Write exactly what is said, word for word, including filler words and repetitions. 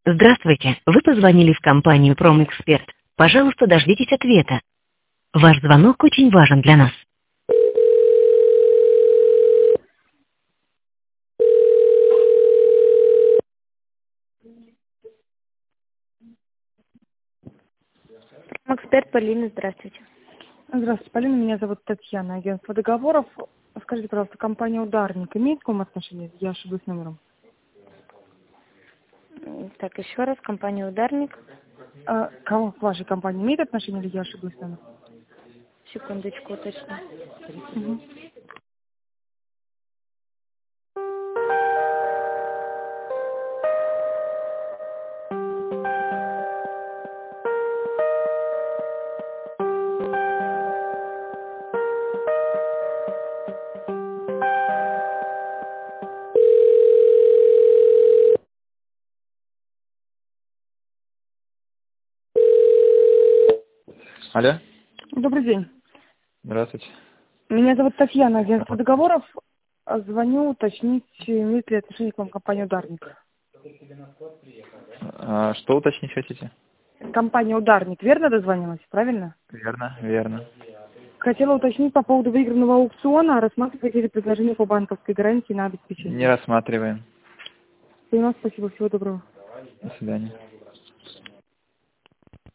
Здравствуйте, вы позвонили в компанию «Промэксперт». Пожалуйста, дождитесь ответа. Ваш звонок очень важен для нас. Эксперт Полина, здравствуйте. Здравствуйте, Полина, меня зовут Татьяна, агентство договоров. Скажите, пожалуйста, компания «Ударник» имеет к вам отношение? Я ошиблась номером. Так, еще раз, компания «Ударник». А, кого в вашей компании имеет отношение или я ошиблась номером? Секундочку, уточню. Угу. Алло. Добрый день. Здравствуйте. Меня зовут Татьяна, агентство договоров. А, Звоню уточнить, имеет ли отношение к вам компания «Ударник». А, что уточнить хотите? Компания «Ударник», верно дозвонилась, правильно? Верно, верно. Хотела уточнить по поводу выигранного аукциона, рассматриваете ли предложение по банковской гарантии на обеспечение. Не рассматриваем. Поняла, спасибо, всего доброго. До свидания.